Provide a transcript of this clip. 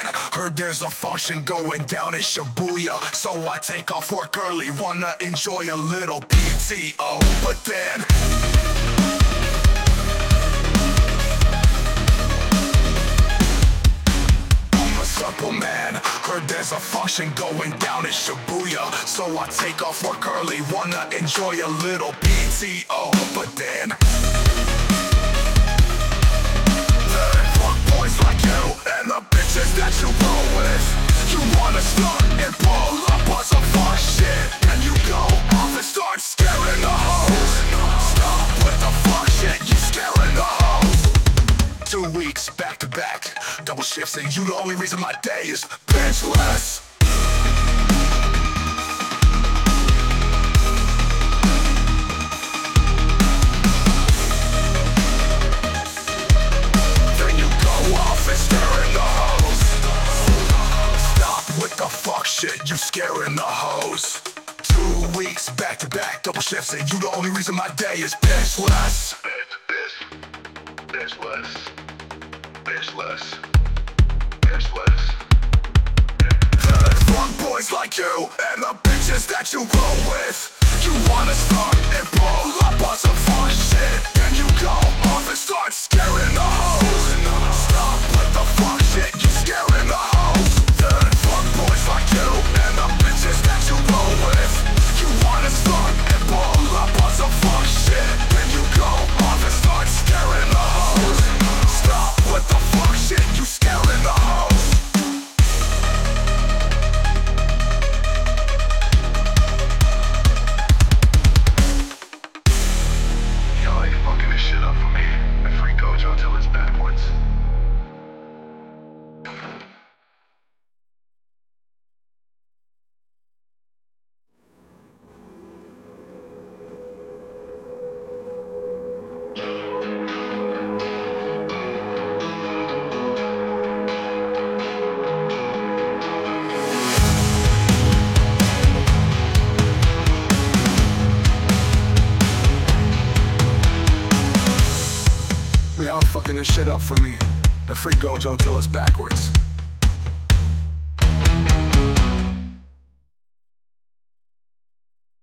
man, heard there's a function going down in Shibuya, so I take off work early, wanna enjoy a little PTO. But then I'm a simple man, heard there's a function going down in Shibuya, so I take off work early, wanna enjoy a little PTO. But then boys like you and the bitches that you roll with, you wanna start and pull up on some fuck shit, and you go off and start scaring the hoes. Stop with the fuck shit, you scaring the hoes. 2 weeks back to back, double shifts, and you the only reason my day is benchless. Shit, you scaring the hoes. 2 weeks back to back, double shifts, and you the only reason my day is benchless. Benchless. The drunk boys like you and the bitches that you roll with, you wanna start and pull up on some fun shit, and you go off and start scaring the hoes. Stop with the fuck shit, you scaring the hoes. The drunk boys like you and the bitches that you roll with, you wanna start and pull up on some fuck shit, and you go off and start scaring the hoes. Stop with the fuck shit, you scaring the hoes. Y'all ain't fucking this shit up for me. I free Gojo till it's backwards. Y'all fucking this shit up for me. The free Gojo till it's backwards.